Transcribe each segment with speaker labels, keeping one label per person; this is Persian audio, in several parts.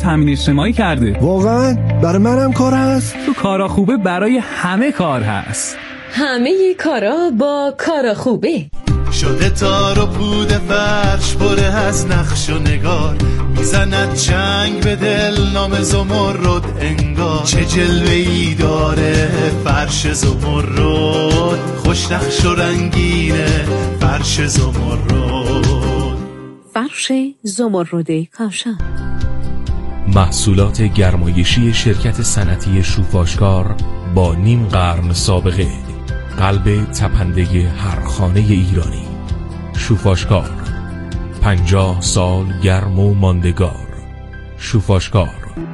Speaker 1: تامین اجتماعی کرده.
Speaker 2: واقعا؟ برای منم کار هست؟
Speaker 1: تو کارا خوبه برای همه کار هست.
Speaker 3: همه کارا با کارا خوبه.
Speaker 4: شده تار و پود فرش بره از نقش و نگار، میزند چنگ به دل نام زمرد انگار. چه جلوه‌ای داره فرش زمرد، خوش نقش و رنگینه فرش زمرد.
Speaker 3: فرش زمرد کاشان.
Speaker 5: محصولات گرمایشی شرکت صنعتی شوفاشکار با نیم قرن سابقه، قلب تپنده هر خانه ایرانی. شوفاشکار، 50 سال گرم و ماندگار. شوفاشکار.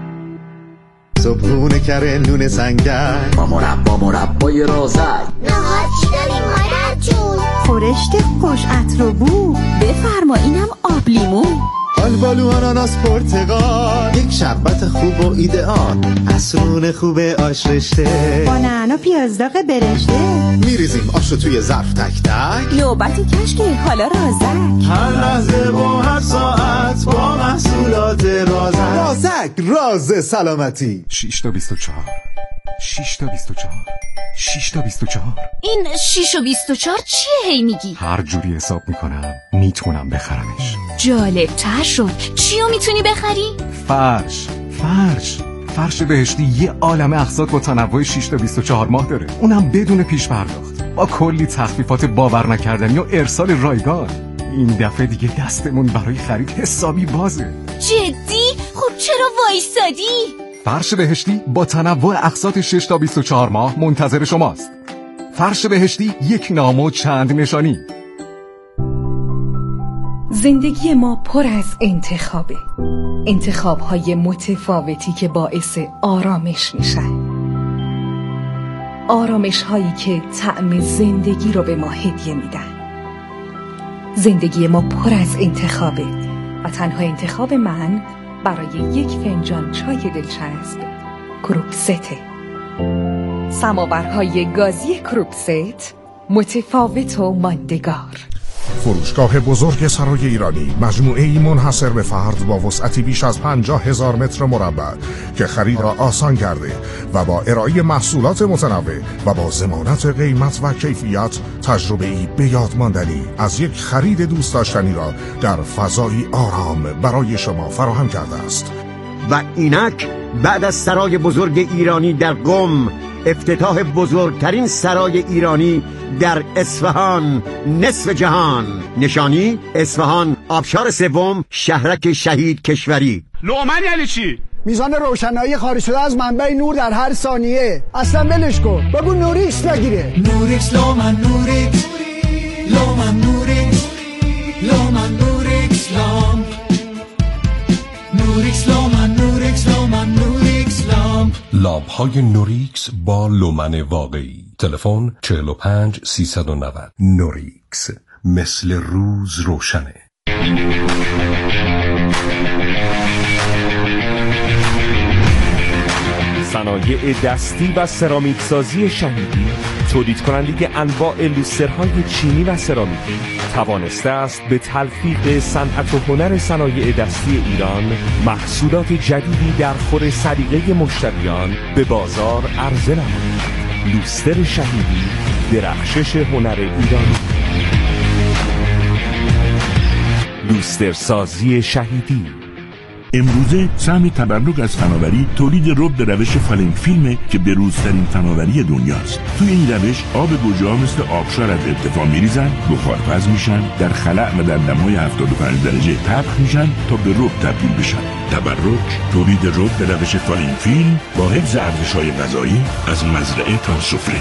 Speaker 4: صبحونه کره نون سنگر
Speaker 6: با مربای رازک.
Speaker 7: نهار چی داریم مادر جون؟
Speaker 8: خورشت خوش عطر و بو.
Speaker 3: بفرما اینم آب لیمو.
Speaker 4: آلبالو آناناس پرتقال، یک شربت خوب و ایدئال. عصرون خوب آش رشته
Speaker 8: با نعنا پیاز داغ برشته.
Speaker 4: میریزیم آشو توی ظرف تک تک.
Speaker 3: نوبتی کشکی حالا رازک.
Speaker 4: هر لحظه و هر ساعت با محصولات رازک. رازک راز سلامتی.
Speaker 2: 6 تا 24 6 تا 24 6 تا 24.
Speaker 7: این 6 و 24 چیه هی میگی؟
Speaker 2: هر جوری حساب میکنم میتونم بخرمش.
Speaker 7: جالب تر شد. چیو میتونی بخری؟
Speaker 2: فرش بهشتی یه عالمه اقساط با تنوع 6 تا 24 ماه داره، اونم بدون پیش پرداخت، با کلی تخفیفات باور نکردنی و ارسال رایگان. این دفعه دیگه دستمون برای خرید حسابی بازه.
Speaker 7: جدی؟ خب چرا وایسادی؟
Speaker 2: فرش بهشتی با تنوع اقساط 6 تا 24 ماه منتظر شماست. فرش بهشتی، یک نام و چند نشانی.
Speaker 9: زندگی ما پر از انتخابه، انتخاب‌های متفاوتی که باعث آرامش میشن، آرامش‌هایی که طعم زندگی رو به ما هدیه میدن. زندگی ما پر از انتخابه و تنها انتخاب من برای یک فنجان چای دلچسب کروکسته. سماورهای گازی کروکست، متفاوت و ماندگار.
Speaker 10: فروشگاه بزرگ سرای ایرانی، مجموعه‌ای منحصر به فرد با وسعتی بیش از 50,000 متر مربع که خرید را آسان کرده و با ارائه محصولات متنوع و با ضمانت قیمت و کیفیت، تجربه‌ای به یاد ماندنی از یک خرید دوست داشتنی را در فضایی آرام برای شما فراهم کرده است.
Speaker 6: و اینک بعد از سرای بزرگ ایرانی در قم، افتتاح بزرگترین سرای ایرانی در اصفهان، نصف جهان. نشانی اصفهان، آبشار سوم، شهرک شهید کشوری.
Speaker 11: لومن یعنی چی؟
Speaker 12: میزان روشنایی خارج شده از منبع نور در هر ثانیه. اصلا ولش کن، بگو نوریکس بگیره.
Speaker 4: نوریکس لومن نوریکس، لومن نوریکس، لومن نوریکس لامپ، نوریکس لومن نوریکس، لومن نوریکس لامپ.
Speaker 5: لامپ های نوریکس با لومن واقعی. تلفن 45 390. نوریکس، مثل روز روشنه.
Speaker 13: صنایع دستی و سرامیک سازی شهیدی، تولید کننده انواع لوسترهای چینی و سرامیکی، توانسته است به تلفیق صنعت و هنر صنایع دستی ایران محصولات جدیدی در خور سلیقه مشتریان به بازار عرضه نماید. لوستر شهیدی، درخشش هنر ایرانی. لوستر سازی شهیدی.
Speaker 14: امروزه سهم تبرک از فناوری تولید رب به روش فالینگ فیلمه که بروزترین فناوری دنیاست. توی این روش آب گوجه‌ها مثل آبشار از ارتفاع میریزن، بخارپز میشن، در خلأ و در دمای 75 درجه طبخ میشن تا به رب تبدیل بشن. تبرک، تولید رب به روش فالینگ فیلم با حفظ ارزش‌های غذایی از مزرعه تا سفره.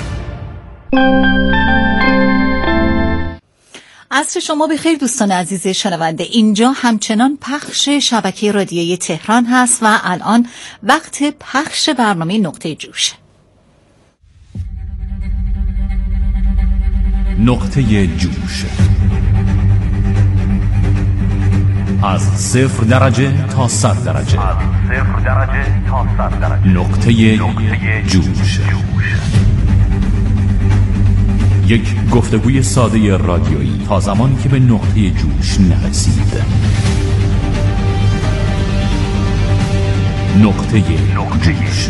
Speaker 15: عصر شما بخیر دوستان عزیز شنونده. اینجا همچنان پخش شبکه رادیویی تهران هست و الان وقت پخش برنامه نقطه جوش.
Speaker 16: نقطه جوش، از 0 درجه تا 100 درجه. نقطه جوش. یک گفتگوی ساده رادیویی تا زمانی که به نقطه جوش نرسید. نقطه جوش.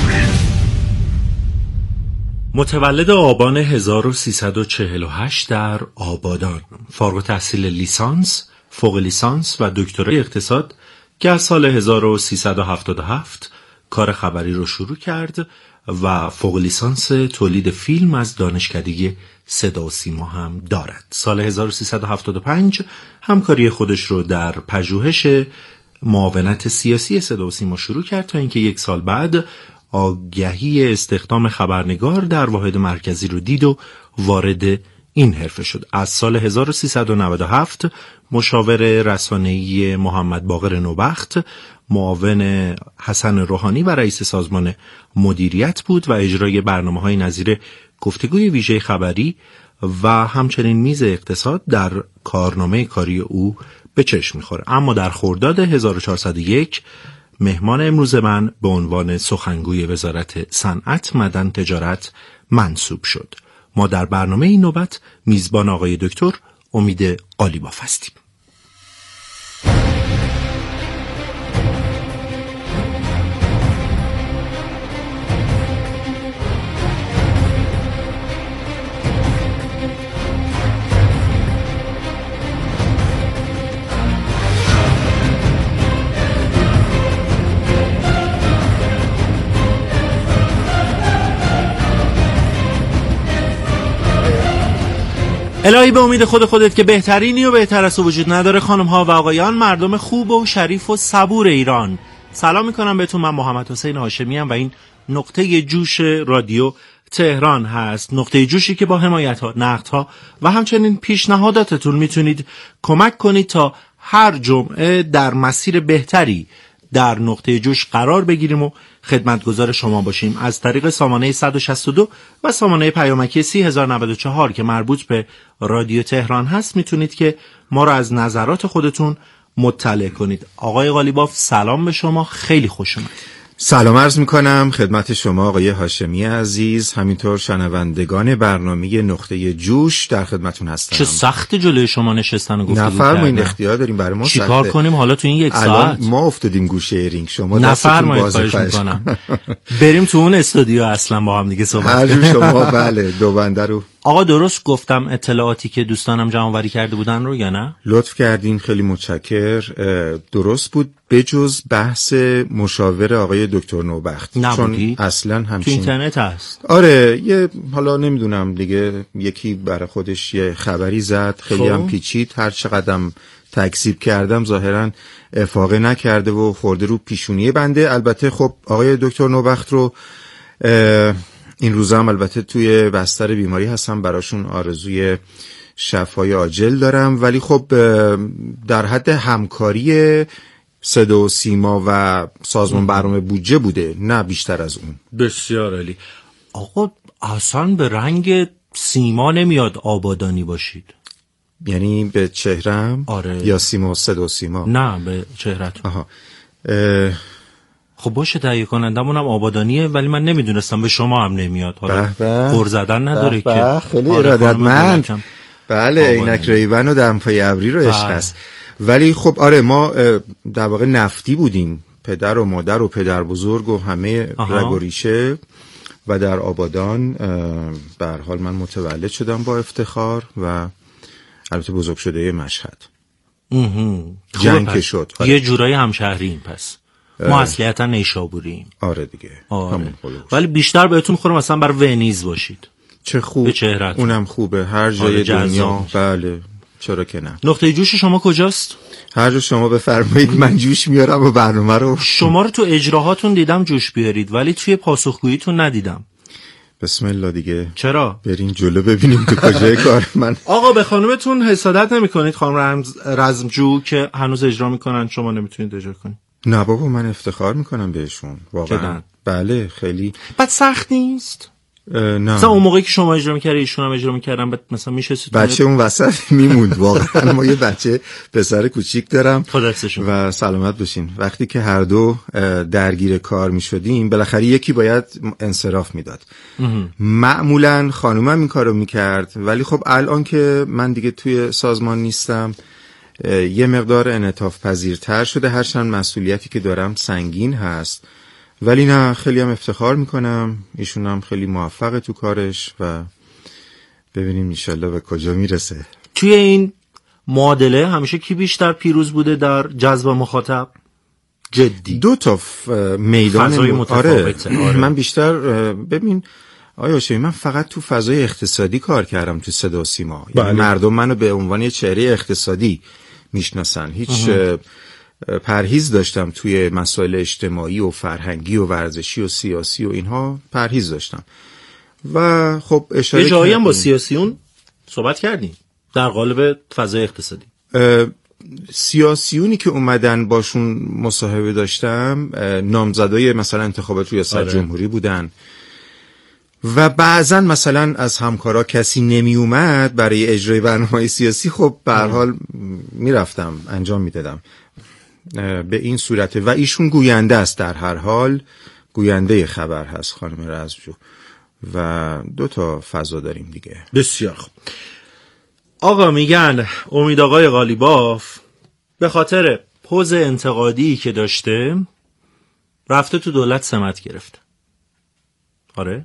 Speaker 11: متولد آبان 1348 در آبادان، فارغ التحصیل لیسانس، فوق لیسانس و دکترای اقتصاد که از سال 1377 کار خبری رو شروع کرد و فوق لیسانس تولید فیلم از دانشکده صدا و سیما هم دارد. سال 1375 همکاری خودش رو در پژوهش معاونت سیاسی صدا و سیما شروع کرد تا اینکه یک سال بعد آگهی استخدام خبرنگار در واحد مرکزی رو دید و وارد این حرفه شد. از سال 1397 مشاور رسانه‌ای محمد باقر نوبخت، معاون حسن روحانی و رئیس سازمان مدیریت بود و اجرای برنامه‌های نظیر گفتگوی ویژه خبری و همچنین میز اقتصاد در کارنامه کاری او به چشم می‌خوره. اما در خرداد 1401 مهمان امروز من به عنوان سخنگوی وزارت صنعت، معدن، تجارت منصوب شد. ما در برنامه این نوبت میزبان آقای دکتر امید قالیباف هستیم. الهی به امید خودت که بهترینی و بهتر از تو وجود نداره. خانم ها و آقایان، مردم خوب و شریف و صبور ایران، سلام میکنم بهتون. من محمد حسین هاشمی ام و این نقطه جوش رادیو تهران هست. نقطه جوشی که با حمایت ها، نقد ها و همچنین پیشنهاداتتون میتونید کمک کنید تا هر جمعه در مسیر بهتری در نقطه جوش قرار بگیریم و خدمتگزار شما باشیم. از طریق سامانه 162 و سامانه پیامکی 3094 که مربوط به رادیو تهران هست میتونید که ما را از نظرات خودتون مطلع کنید. آقای قالیباف سلام به شما، خیلی خوش اومدید.
Speaker 17: سلام عرض میکنم خدمت شما آقای هاشمی عزیز، همینطور شنوندگان برنامه نقطه جوش در خدمتون هستم.
Speaker 11: چه سخت جلوی شما نشستن و گفتگو کردن.
Speaker 17: نفرمایید، اختیار داریم، برای ما سخته.
Speaker 11: چیکار کنیم حالا تو این یک ساعت؟
Speaker 17: الان ما افتادیم گوشه رینگ، شما دستتون بازه
Speaker 11: میکنم. بریم تو اون استودیو اصلا با هم دیگه صحبت
Speaker 17: کنیم. شما بله دو بنده رو.
Speaker 11: آقا درست گفتم اطلاعاتی که دوستانم جمع‌آوری کرده بودن رو یا نه؟
Speaker 17: لطف کردین، خیلی متشکر. درست بود بجز بحث مشاور آقای دکتر نوبخت.
Speaker 11: نبودی؟
Speaker 17: چون اصلا همچین
Speaker 11: تو اینترنت هست.
Speaker 17: آره، یه حالا نمیدونم دیگه، یکی برای خودش یه خبری زد، خیلی هم پیچید، هر چقدرم تکذیب کردم ظاهرا افاقه نکرده و خورده رو پیشونی بنده. البته خب آقای دکتر نوبخت رو این روزا هم البته توی بستر بیماری هستم، براشون آرزوی شفای عاجل دارم، ولی خب در حد همکاری صدا و سیما و سازمان برنامه بودجه بوده، نه بیشتر از اون.
Speaker 11: بسیار عالی. آقا اصلا به رنگ سیما نمیاد آبادانی باشید.
Speaker 17: یعنی به چهرم؟
Speaker 11: آره.
Speaker 17: یا سیما صدا و سیما؟
Speaker 11: نه به چهرتون.
Speaker 17: آها.
Speaker 11: خب باشه، تهیه کنندمون هم آبادانیه ولی من نمیدونستم به شما هم نمیاد. حالا غر زدن نداره که.
Speaker 17: خیلی ارادتمند. بله، عینک ریبن و دمپای ابری رو عشق است. ولی خب آره، ما در واقع نفتی بودیم، پدر و مادر و پدر بزرگ و همه رگ و ریشه، و در آبادان به هر حال من متولد شدم با افتخار و البته بزرگ شده مشهد. جنگ شد.
Speaker 11: یه جورایی همشهریم پس. ما اصلیتا نیشابوریم.
Speaker 17: آره دیگه.
Speaker 11: آره. ولی بیشتر بهتون میخوره مثلا بر ونیز باشید.
Speaker 17: چه خوب. اونم خوبه، هر جای دنیا. بله، چرا که نه.
Speaker 11: نقطه جوش شما کجاست؟
Speaker 17: هر جا شما بفرمایید من جوش میارم و برنامه رو.
Speaker 11: شما رو تو اجراهاتون دیدم جوش بیارید ولی توی پاسخگوییتون ندیدم.
Speaker 17: بسم الله دیگه.
Speaker 11: چرا؟
Speaker 17: بریم جلو ببینیم تو کجای کار من.
Speaker 11: آقا به خانومتون حسادت نمی‌کنید، خانم رزمجو که هنوز اجرا میکنن شما نمیتونید اجرا کنید؟
Speaker 17: نه بابا، من افتخار میکنم بهشون واقعا. بله خیلی.
Speaker 11: بعد سخت نیست؟
Speaker 17: نه
Speaker 11: مثلا اون موقعی که شما اجرا می‌کردید ایشون هم اجرا می‌کردن، بعد مثلا میشستید
Speaker 17: بچه اون وسط میموند واقعا. ما یه بچه پسر کوچیک دارم و سلامت باشین. وقتی که هر دو درگیر کار می‌شدیم بالاخره یکی باید انصراف میداد. معمولا خانومم این کارو می‌کرد، ولی خب الان که من دیگه توی سازمان نیستم یه مقدار انعطاف پذیرتر شده، هرچند مسئولیتی که دارم سنگین هست، ولی نه خیلی هم افتخار میکنم. ایشون هم خیلی موفقه تو کارش و ببینیم انشالله به کجا میرسه.
Speaker 11: توی این معادله همیشه کی بیشتر پیروز بوده در جذب مخاطب؟ جدی
Speaker 17: دو تا میدان
Speaker 11: فضای متفاوته.
Speaker 17: آره. من بیشتر ببین آیا هاشمی، من فقط تو فضای اقتصادی کار کردم تو صدا و سیما. یعنی مردم منو به عنوان چهره اقتصادی میشناسن. هیچ پرهیز داشتم توی مسائل اجتماعی و فرهنگی و ورزشی و سیاسی و اینها پرهیز داشتم. و خب اشاره
Speaker 11: جایی هم با سیاسیون صحبت کردیم در قالب فضای اقتصادی.
Speaker 17: سیاسیونی که اومدن باشون مصاحبه داشتم نامزدای مثلا انتخابات ریاست جمهوری بودن و بعضا مثلا از همکارا کسی نمی اومد برای اجرای برنامه سیاسی، خب به هر حال میرفتم انجام میدادم به این صورته. و ایشون گوینده است، در هر حال گوینده خبر هست خانم رزمجو و دو تا فضا داریم دیگه.
Speaker 11: بسیار خوب. آقا میگن امید آقای قالیباف به خاطر پوز انتقادی که داشته رفته تو دولت سمت گرفته. آره؟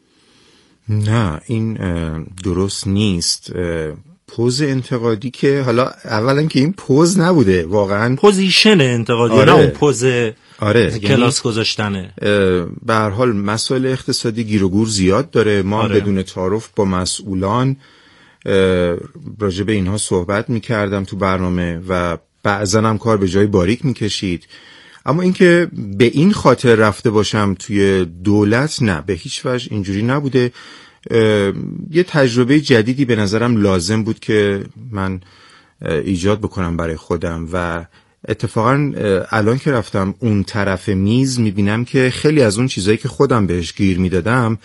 Speaker 17: نه این درست نیست. پوز انتقادی که حالا اولا که این پوز نبوده، واقعا
Speaker 11: پوزیشن انتقادی.
Speaker 17: آره.
Speaker 11: نه اون پوز
Speaker 17: آره.
Speaker 11: کلاس گذاشتنه.
Speaker 17: به هر حال مسائل اقتصادی گیر و گور زیاد داره. ما
Speaker 11: آره.
Speaker 17: بدون تعارف با مسئولان راجع به اینها صحبت میکردم تو برنامه و بعضا هم کار به جای باریک میکشید. اما اینکه به این خاطر رفته باشم توی دولت، نه، به هیچ وجه اینجوری نبوده. یه تجربه جدیدی به نظرم لازم بود که من ایجاد بکنم برای خودم و اتفاقا الان که رفتم اون طرف میز میبینم که خیلی از اون چیزایی که خودم بهش گیر میدادم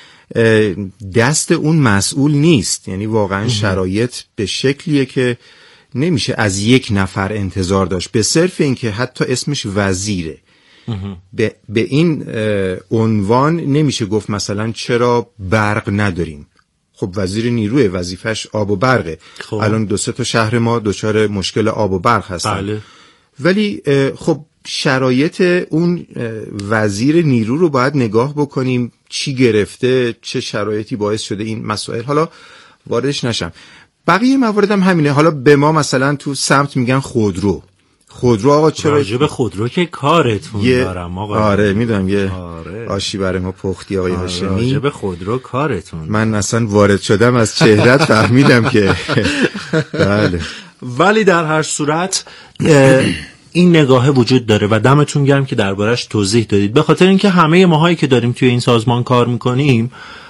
Speaker 17: دست اون مسئول نیست. یعنی واقعا شرایط به شکلیه که نمیشه از یک نفر انتظار داشت به صرف اینکه حتی اسمش وزیره. به این عنوان نمیشه گفت مثلا چرا برق نداریم. خب وزیر نیروی وظیفش آب و برقه.
Speaker 11: خب.
Speaker 17: الان 2-3 تا شهر ما دچار مشکل آب و برق هستن.
Speaker 11: بله.
Speaker 17: ولی خب شرایط اون وزیر نیرو رو باید نگاه بکنیم، چی گرفته، چه شرایطی باعث شده این مسائل. حالا واردش نشم. بقیه موارد هم همینه. حالا به ما مثلا تو سمت میگن خودرو آقا چرا
Speaker 11: راجع به خودرو که کارتون دارم آقا.
Speaker 17: آره میدونم یه آشی برای ما پختی آقای هاشمی.
Speaker 11: راجع به خودرو کارتون.
Speaker 17: من اصلا وارد شدم از چهرت فهمیدم که بله.
Speaker 11: ولی در هر صورت این نگاه وجود داره و دمتون گرم که دربارش توضیح دادید. به خاطر اینکه همه ماهایی که داریم توی این سازمان کار میکنیم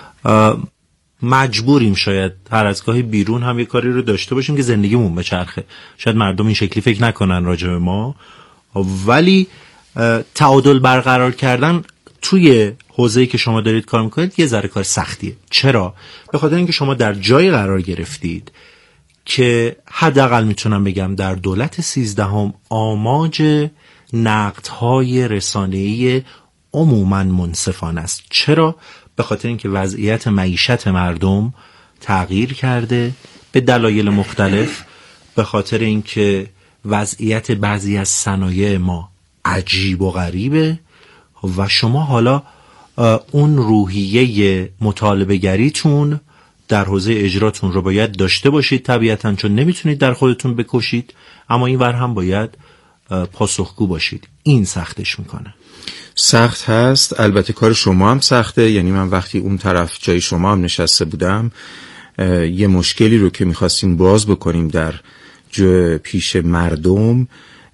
Speaker 11: مجبوریم شاید هر از گاهی بیرون هم یه کاری رو داشته باشیم که زندگیمون بچرخه. شاید مردم این شکلی فکر نکنن راجع به ما، ولی تعادل برقرار کردن توی حوزه‌ای که شما دارید کار میکنید یه ذره کار سختیه. چرا؟ به خاطر اینکه شما در جایی قرار گرفتید که حداقل میتونم بگم در دولت 13 آماج نقدهای رسانه‌ای عموماً منصفانه است. چرا؟ به خاطر اینکه وضعیت معیشت مردم تغییر کرده به دلایل مختلف، به خاطر اینکه وضعیت بعضی از صنایع ما عجیب و غریبه و شما حالا اون روحیه مطالبه گریتون در حوزه اجراتون رو باید داشته باشید طبیعتاً، چون نمیتونید در خودتون بکشید، اما این ور هم باید پاسخگو باشید. این سختش میکنه.
Speaker 17: سخت هست. البته کار شما هم سخته. یعنی من وقتی اون طرف جای شما هم نشسته بودم یه مشکلی رو که میخواستیم باز بکنیم در پیش مردم،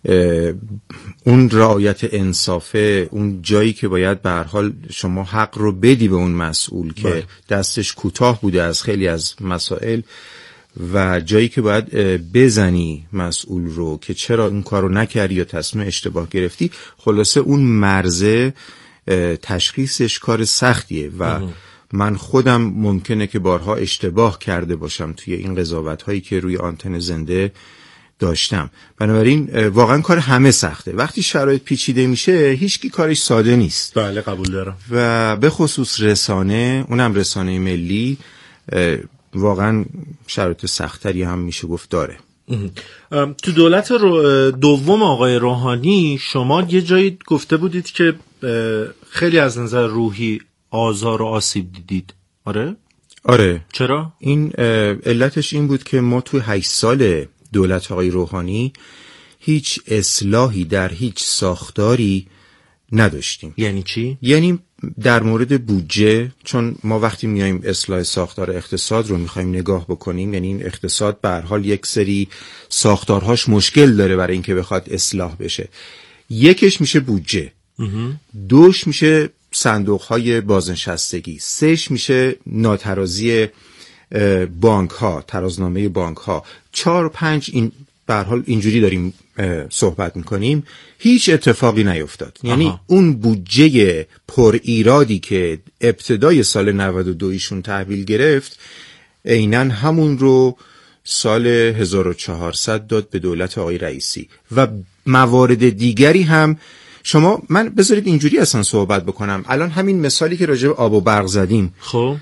Speaker 17: اون رعایت انصافه، اون جایی که باید به هر حال شما حق رو بدی به اون مسئول که دستش کوتاه بوده از خیلی از مسائل و جایی که باید بزنی مسئول رو که چرا این کار رو نکردی یا تصمیم اشتباه گرفتی. خلاصه اون مرزه تشخیصش کار سختیه و من خودم ممکنه که بارها اشتباه کرده باشم توی این قضاوت هایی که روی آنتن زنده داشتم. بنابراین واقعا کار همه سخته. وقتی شرایط پیچیده میشه هیچکی کارش ساده نیست.
Speaker 11: بله قبول دارم.
Speaker 17: و به خصوص رسانه، اونم رسانه ملی، واقعا شرایط سختری هم میشه گفت داره.
Speaker 11: تو دولت دوم آقای روحانی شما یه جایی گفته بودید که خیلی از نظر روحی آزار و آسیب دیدید. آره. چرا؟
Speaker 17: این علتش این بود که ما تو 8 سال دولت آقای روحانی هیچ اصلاحی در هیچ ساختاری نداشتیم.
Speaker 11: یعنی چی؟
Speaker 17: یعنی در مورد بودجه، چون ما وقتی میایم اصلاح ساختار اقتصاد رو میخوایم نگاه بکنیم، یعنی این اقتصاد به هر حال یک سری ساختارهاش مشکل داره برای اینکه بخواد اصلاح بشه. یکش میشه بودجه، دوش میشه صندوق‌های بازنشستگی، سهش میشه ناترازی بانک‌ها، ترازنامه بانک‌ها، 4 و 5 این به هر حال اینجوری داریم صحبت میکنیم. هیچ اتفاقی نیفتاد. یعنی اون بودجه پر ایرادی که ابتدای سال 92 ایشون تحویل گرفت عیناً همون رو سال 1400 داد به دولت آقای رئیسی و موارد دیگری هم. شما من بذارید اینجوری اصلا صحبت بکنم. الان همین مثالی که راجع به آب و برق زدیم،
Speaker 11: خب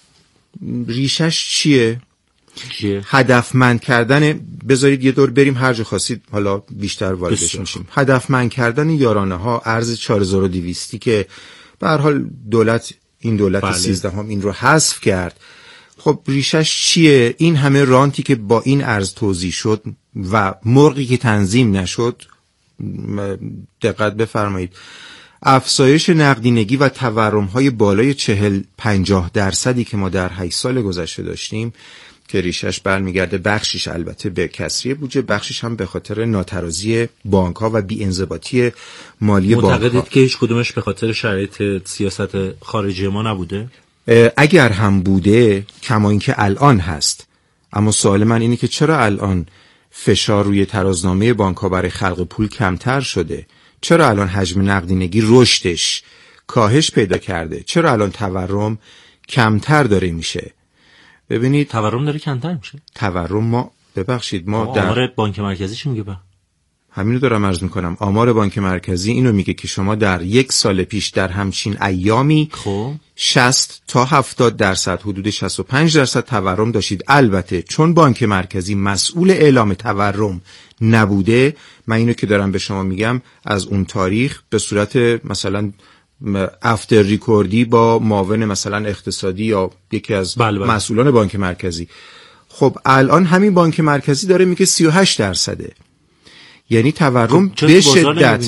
Speaker 17: ریشش چیه؟ هدفمند کردن، بذارید یه دور بریم هر جا خواستید حالا بیشتر واردش میشیم. هدفمند کردن یارانه ها، ارز 4200 که به هر حال این دولت 13 هم این رو حذف کرد. خب ریشش چیه؟ این همه رانتی که با این ارز توزیع شد و مرغی که تنظیم نشد. دقت بفرمایید، افزایش نقدینگی و تورم‌های بالای 40-50% که ما در 8 سال گذشته داشتیم که ریشش برمیگرده بخشش البته به کسری بودجه، بخشش هم به خاطر ناترازی بانک‌ها و بی‌انضباطی مالی بانک‌ها.
Speaker 11: معتقدید که هیچ کدومش به خاطر شرایط سیاست خارجی ما نبوده؟
Speaker 17: اگر هم بوده، کما اینکه الان هست. اما سوال من اینه که چرا الان فشار روی ترازنامه بانک‌ها برای خلق پول کمتر شده؟ چرا الان حجم نقدینگی رشدش کاهش پیدا کرده؟ چرا الان تورم کمتر داره میشه؟ ببینید
Speaker 11: تورم داره کمتر میشه.
Speaker 17: تورم ما در
Speaker 11: آمار بانک مرکزی چی میگه؟
Speaker 17: همینو دارم عرض میکنم. آمار بانک مرکزی اینو میگه که شما در 1 سال پیش در همچین ایامی 60 تا 70%، حدود 65% تورم داشتید. البته چون بانک مرکزی مسئول اعلام تورم نبوده، من اینو که دارم به شما میگم از اون تاریخ به صورت مثلا افتر ریکوردی با معاون مثلا اقتصادی یا یکی از مسئولان بانک مرکزی. خب الان همین بانک مرکزی داره میگه 38%. یعنی تورم به شدت.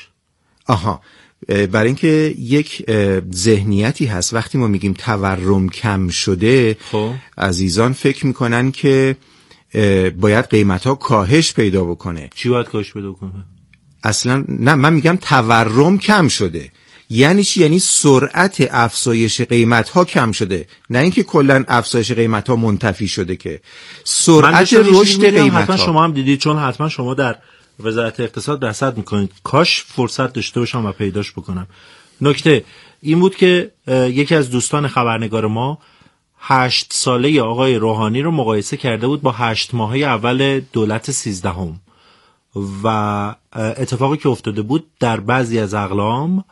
Speaker 17: برای اینکه یک ذهنیتی هست وقتی ما میگیم تورم کم شده، عزیزان فکر میکنن که باید قیمت‌ها کاهش پیدا بکنه.
Speaker 11: چی باید کاهش پیدا کنه؟
Speaker 17: اصلا نه، من میگم تورم کم شده. یعنی چی؟ یعنی سرعت افزایش قیمت‌ها کم شده، نه اینکه کلا افزایش قیمت‌ها منتفی شده، که سرعت رشد قیمت‌ها.
Speaker 11: حتما شما هم دیدید، چون حتما شما در وزارت اقتصاد رصد میکنید. کاش فرصت داشته باشم و پیداش بکنم. نکته این بود که یکی از دوستان خبرنگار ما 8 ساله آقای روحانی رو مقایسه کرده بود با 8 ماهه اول دولت 13 و اتفاقی که افتاده بود در بعضی از اقلام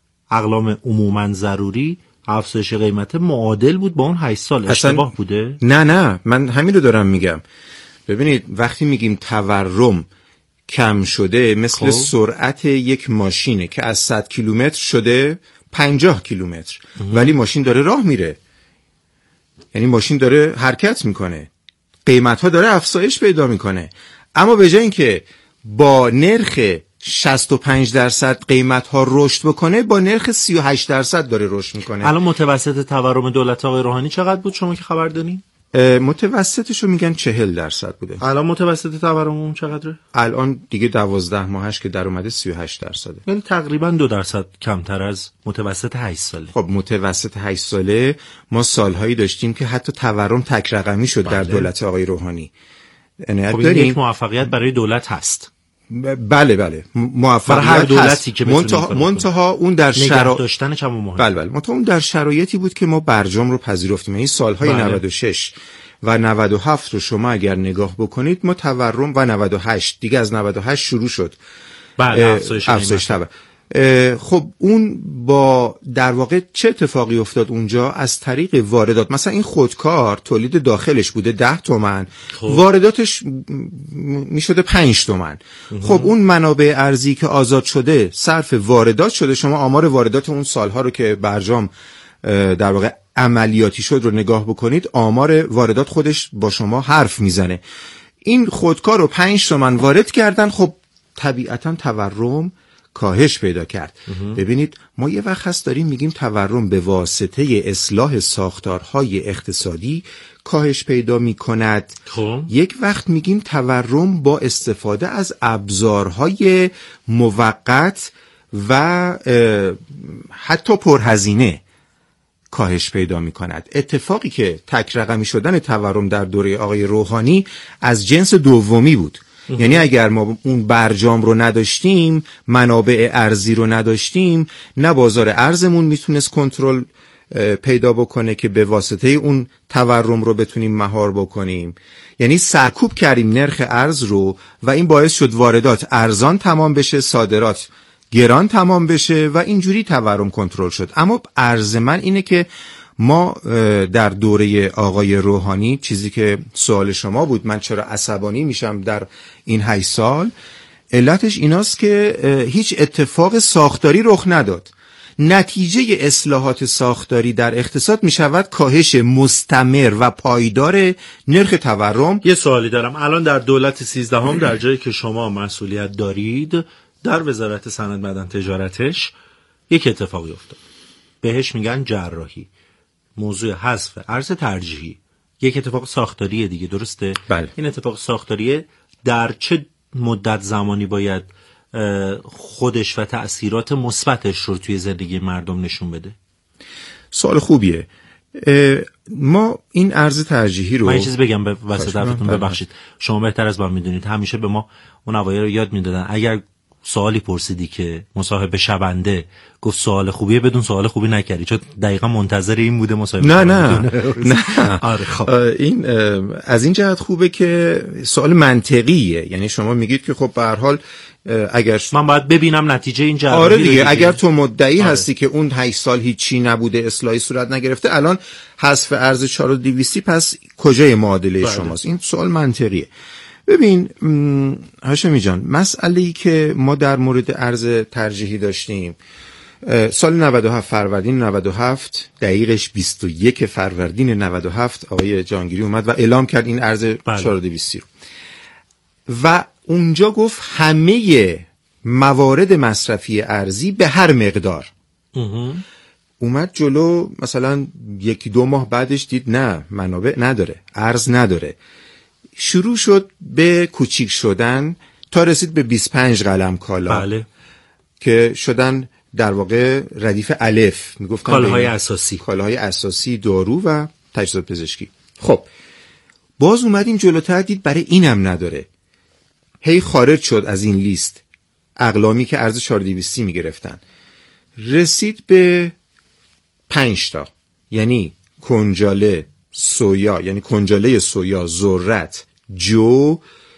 Speaker 11: عموما ضروری، افزایش قیمت معادل بود با اون 8 سال. اشتباه بوده؟
Speaker 17: نه من همین رو دارم میگم. ببینید وقتی میگیم تورم کم شده، مثل سرعت یک ماشینه که از 100 کیلومتر شده 50 کیلومتر، ولی ماشین داره راه میره، یعنی ماشین داره حرکت میکنه، قیمت‌ها داره افزایش پیدا میکنه. اما به جای اینکه با نرخ 65% قیمت‌ها رشد بکنه، با نرخ 38% داره رشد میکنه.
Speaker 11: الان متوسط تورم دولت آقای روحانی چقدر بود شما که خبر دارین؟
Speaker 17: متوسطشو میگن 40% بوده.
Speaker 11: الان متوسط تورم چقدره؟
Speaker 17: الان دیگه 12 ماهش که در اومده 38%.
Speaker 11: یعنی تقریبا 2% کمتر از متوسط 8 ساله.
Speaker 17: خب متوسط 8 ساله ما سالهایی داشتیم که حتی تورم تک رقمی شد در دولت آقای روحانی.
Speaker 11: خب این یک موفقیت برای دولت هست.
Speaker 17: بله موفقیت
Speaker 11: هر دولتی که
Speaker 17: منتها اون در
Speaker 11: داشتن کم و مهم.
Speaker 17: منتها اون در شرایطی بود که ما برجام رو پذیرفتیم. این سالهای 96 و 97 رو شما اگر نگاه بکنید، ما تورم و 98 دیگه از 98 شروع شد
Speaker 11: افزایش تورم.
Speaker 17: خب اون با در واقع چه اتفاقی افتاد اونجا؟ از طریق واردات. مثلا این خودکار تولید داخلش بوده 10 تومن، وارداتش می شده 5 تومن. خب اون منابع ارزی که آزاد شده صرف واردات شده. شما آمار واردات اون سالها رو که برجام در واقع عملیاتی شد رو نگاه بکنید، آمار واردات خودش با شما حرف میزنه. این خودکار رو 5 تومن وارد کردن، خب طبیعتا تورم کاهش پیدا کرد. ببینید ما یه وقت هست داریم میگیم تورم به واسطه اصلاح ساختارهای اقتصادی کاهش پیدا میکند، یک وقت میگیم تورم با استفاده از ابزارهای موقت و حتی پرهزینه کاهش پیدا می کند. اتفاقی که تک رقمی شدن تورم در دوره آقای روحانی از جنس دومی بود. یعنی اگر ما اون برجام رو نداشتیم، منابع ارزی رو نداشتیم، نه بازار ارزمون میتونست کنترل پیدا بکنه که به واسطه اون تورم رو بتونیم مهار بکنیم. یعنی سرکوب کردیم نرخ ارز رو و این باعث شد واردات ارزان تمام بشه، صادرات گران تمام بشه و اینجوری تورم کنترل شد. اما عرض من اینه که ما در دوره آقای روحانی، چیزی که سوال شما بود من چرا عصبانی میشم در این 8 سال، علتش ایناست که هیچ اتفاق ساختاری رخ نداد. نتیجه اصلاحات ساختاری در اقتصاد میشود کاهش مستمر و پایدار نرخ تورم.
Speaker 11: یه سوالی دارم. الان در دولت 13 در جایی که شما مسئولیت دارید، در وزارت صنعت معدن تجارتش یک اتفاقی افتاد، بهش میگن جراحی، موضوع حذف ارز ترجیحی. یک اتفاق ساختاریه دیگه، درسته؟
Speaker 17: بله.
Speaker 11: این اتفاق ساختاریه در چه مدت زمانی باید خودش و تأثیرات مثبتش رو توی زندگی مردم نشون بده؟
Speaker 17: سوال خوبیه. ما این ارز ترجیحی رو،
Speaker 11: من یه چیز بگم به وسط حرفتون، ببخشید، شما بهتر از من میدونید، همیشه به ما اون اوایل رو یاد میدادن اگر سوالی پرسیدی که مصاحبه شونده گفت سوال خوبیه، بدون سوال خوبی نکردی، چون دقیقا منتظر این بوده مصاحبه.
Speaker 17: نه
Speaker 11: آره خب.
Speaker 17: این از این جهت خوبه که سوال منطقیه. یعنی شما میگید که خب به هر حال اگر
Speaker 11: من باید ببینم نتیجه این جراحی.
Speaker 17: آره دیگه، اگر تو مدعی هستی که اون 8 سال هیچی نبوده، اصلاحی صورت نگرفته، الان حذف ارز 4200، پس کجای معادله شماست؟ این سوال منطقیه. ببین هاشمی جان، مسئله‌ای که ما در مورد ارز ترجیحی داشتیم سال 97 فروردین 97 دقیقش 21 فروردین 97 آقای جهانگیری اومد و اعلام کرد این ارز 4200 رو و اونجا گفت همه موارد مصرفی ارزی به هر مقدار. اومد جلو، مثلا 1-2 ماه بعدش دید نه، منابع نداره، ارز نداره، شروع شد به کوچیک شدن تا رسید به 25 قلم کالا.
Speaker 11: بله.
Speaker 17: که شدن در واقع ردیف الف، میگفتن کالاهای اساسی، دارو و تجهیزات پزشکی. خب باز اومدیم جلوتر، دید برای اینم نداره، هی خارج شد از این لیست اقلامی که ارز 4200 میگرفتن، رسید به 5 تا، یعنی کنجاله سویا، یعنی کنجاله سویا، ذرت، جو،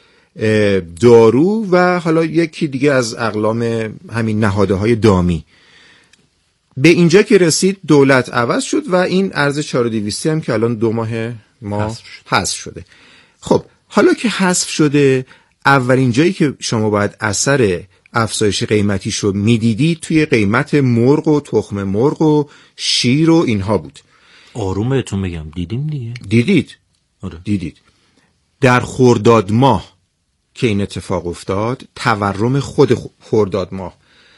Speaker 17: دارو و حالا یکی دیگه از اقلام همین نهاده های دامی. به اینجا که رسید دولت عوض شد و این ارز 4200 هم که الان 2 ماه ما حذف شده. خب حالا که حذف شده، اولین جایی که شما باید اثر افزایش قیمتیش رو میدیدید توی قیمت مرغ و تخم مرغ و شیر و اینها بود.
Speaker 11: آروم بهتون بگم دیدیم دیگه.
Speaker 17: دیدید؟
Speaker 11: آره.
Speaker 17: دیدید. در خرداد ماه که این اتفاق افتاد، تورم خود خرداد ماه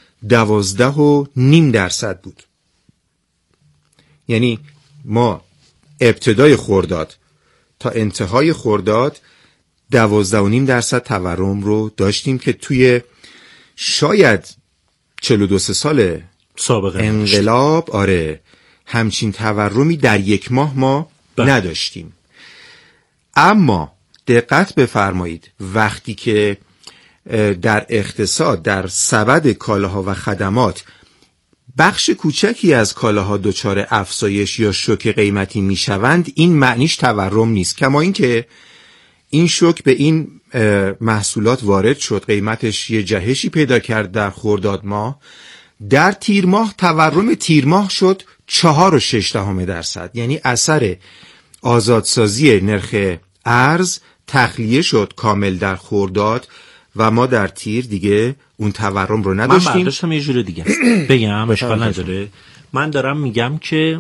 Speaker 17: 12.5% بود. یعنی ما ابتدای خرداد تا انتهای خرداد 12.5% تورم رو داشتیم که توی شاید 42 سال
Speaker 11: سابقه
Speaker 17: انقلاب آره همچین تورمی در 1 ماه ما نداشتیم. اما دقت بفرمایید، وقتی که در اقتصاد، در سبد کالاها و خدمات بخش کوچکی از کالاها دچار افزایش یا شوک قیمتی میشوند، این معنیش تورم نیست. کما این که این شوک به این محصولات وارد شد، قیمتش یه جهشی پیدا کرد در خرداد ماه در تیر ماه تورم تیر ماه شد 4.6%، یعنی اثر آزادسازی نرخ ارز تخلیه شد کامل در خرداد و ما در تیر دیگه اون تورم رو نداشتیم.
Speaker 11: من برداشتم یه جور دیگه بگم اشکال نداره. من دارم میگم که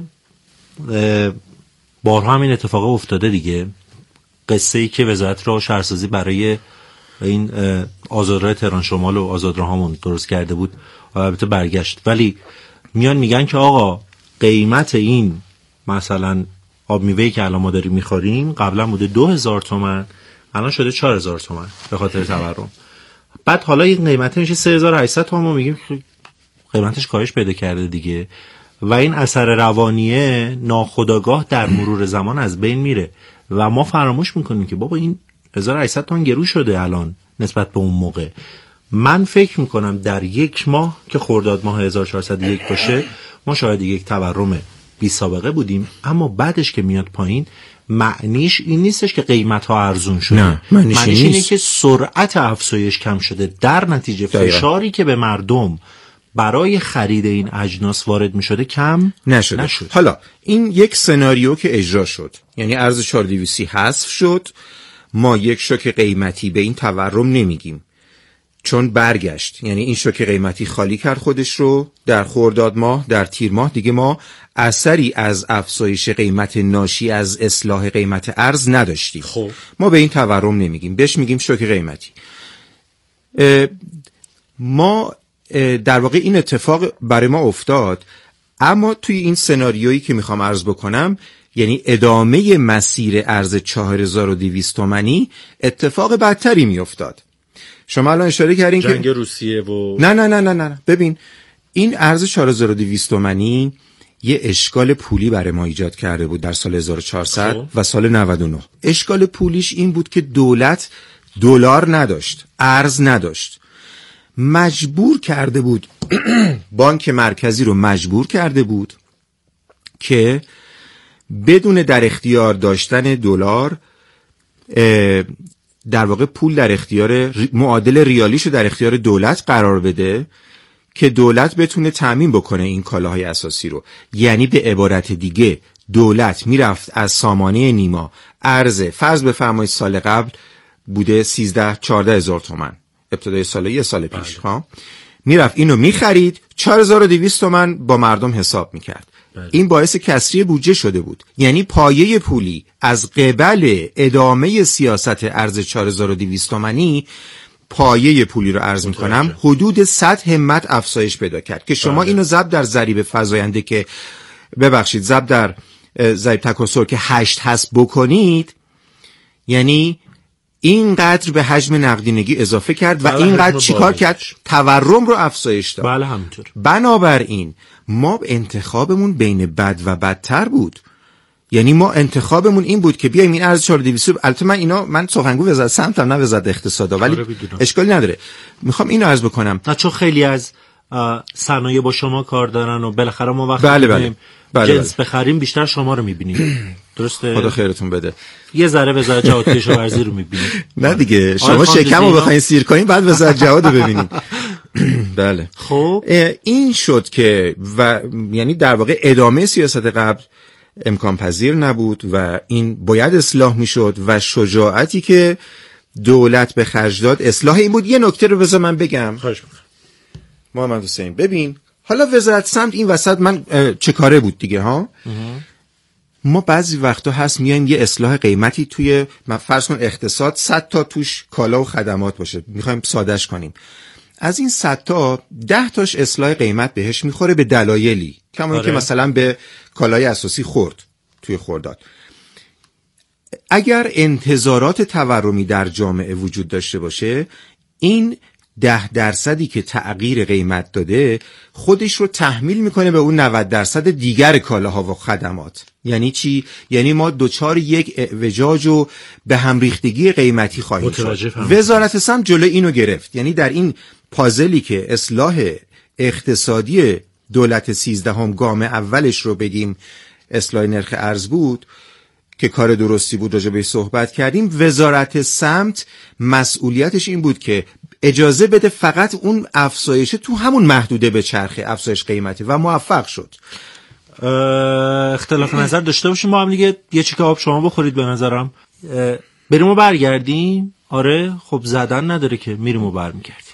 Speaker 11: بارها همین اتفاق افتاده دیگه. قصه ای که وزارت راه و شهرسازی برای این آزادراه تهران شمال و آزادراهامون درست کرده بود البته برگشت، ولی میان میگن که آقا قیمت این مثلا آب میوه‌ای که الان ما داریم میخوریم قبلا بوده 2000 تومان، الان شده 4000 تومان به خاطر تورم. بعد حالا این قیمت میشه 3800 تومان، ما میگیم قیمتش کاهش پیدا کرده دیگه و این اثر روانیه ناخودآگاه در مرور زمان از بین میره و ما فراموش میکنیم که بابا این 1800 تومان گرو شده الان نسبت به اون موقع. من فکر میکنم در یک ماه که خرداد ماه 1401 باشه ما شاید یک تورم بی سابقه بودیم، اما بعدش که میاد پایین معنیش این نیستش که قیمت ها ارزون شده.
Speaker 17: نه،
Speaker 11: معنیش اینه که سرعت افزایش کم شده، در نتیجه فشاری که به مردم برای خرید این اجناس وارد می شده کم نشد.
Speaker 17: حالا این یک سناریو که اجرا شد، یعنی ارز 4200 حذف شد، ما یک شوک قیمتی به این تورم نمیگیم چون برگشت، یعنی این شوک قیمتی خالی کرد خودش رو در خرداد ماه. در تیر ماه دیگه ما اثری از افزایش قیمت ناشی از اصلاح قیمت ارز نداشتیم.
Speaker 11: خب
Speaker 17: ما به این تورم نمیگیم، بهش میگیم شوک قیمتی. ما در واقع این اتفاق برای ما افتاد، اما توی این سناریویی که میخوام عرض بکنم، یعنی ادامه مسیر ارز 4200 تومانی، اتفاق بدتری میافتاد. شما الان اشاره کردین که
Speaker 11: جنگ روسیه و
Speaker 17: نه ببین این ارز 4200 تومانی یه اشکال پولی برای ما ایجاد کرده بود در سال 1400 و سال 99. اشکال پولیش این بود که دولت دلار نداشت، ارز نداشت، مجبور کرده بود بانک مرکزی رو مجبور کرده بود که بدون در اختیار داشتن دلار در واقع پول در اختیار معادل ریالیشو در اختیار دولت قرار بده که دولت بتونه تامین بکنه این کالاهای اساسی رو. یعنی به عبارت دیگه دولت میرفت از سامانه نیما ارز فرض بفرمایید سال قبل بوده 13-14 هزار تومان، ابتدای سال یه سال پیش میرفت اینو میخرید 4200 تومان با مردم حساب میکرد. این باعث کسری بودجه شده بود، یعنی پایه پولی از قبل ادامه سیاست ارز 4200 تومانی، پایه پولی رو عرض میکنم حدود 100 همت افزایش پیدا کرد که شما اینو ضرب در ضریب فزاینده که ببخشید ضرب در ضریب تکاسر که 8 هست بکنید، یعنی اینقدر به حجم نقدینگی اضافه کرد و اینقدر چیکار کرد؟ تورم رو افزایش داد.
Speaker 11: بله همینطور.
Speaker 17: بنابراین ما انتخابمون بین بد و بدتر بود. یعنی ما انتخابمون این بود که بیایم این ارز 4200، البته من سخنگوی وزارت سمتم نه وزارت اقتصاد، ولی اشکالی نداره، میخوام اینو عرض بکنم.
Speaker 11: نه چون خیلی از صنایع با شما کار دارن و بالاخره ما وقتی جنس بخریم بیشتر شما رو میبینیم. درسته؟
Speaker 17: خدا خیرتون بده.
Speaker 11: یه ذره وزارت جهاد کشاورزی رو میبینیم.
Speaker 17: نه دیگه شما شکم رو بخواین سیر کنین بعد وزارت جهاد رو ببینید. بله.
Speaker 11: خب
Speaker 17: این شد که و یعنی در واقع ادامه سیاست قبل امکان پذیر نبود و این باید اصلاح میشد و شجاعتی که دولت به خرج داد اصلاح این بود. یه نکته رو بذار من بگم.
Speaker 11: خواهش می‌کنم.
Speaker 17: محمد حسین ببین حالا وزارت سمت این وسط من چه کاره بود دیگه ها. ما بعضی وقتا هست میایم یه اصلاح قیمتی توی فرض کن اقتصاد 100 تا توش کالا و خدمات باشه، میخوایم سادهش کنیم، از این 100 تا 10 تاش اصلاح قیمت بهش میخوره به دلایلی کما که مثلا به کالای اساسی خورد توی خرداد. اگر انتظارات تورمی در جامعه وجود داشته باشه، این 10% که تغییر قیمت داده خودش رو تحمیل میکنه به اون 90% دیگر کالاها و خدمات. یعنی چی؟ یعنی ما دوچار یک اعوجاج و به هم ریختگی قیمتی خواهیم شد. وزارت سمت جلوی اینو گرفت. یعنی در این پازلی که اصلاح اقتصادی دولت 13 گام اولش رو بگیم اصلاح نرخ ارز بود که کار درستی بود، راجع بهش صحبت کردیم. وزارت سمت مسئولیتش این بود که اجازه بده فقط اون افزایش تو همون محدوده به چرخه، افزایش قیمتی، و موفق شد.
Speaker 11: اختلاف نظر داشته باشیم با هم دیگه، یه چیکه آب شما بخورید به نظرم، بریم و برگردیم. آره خب زدن نداره که، میریم و برمیگردیم.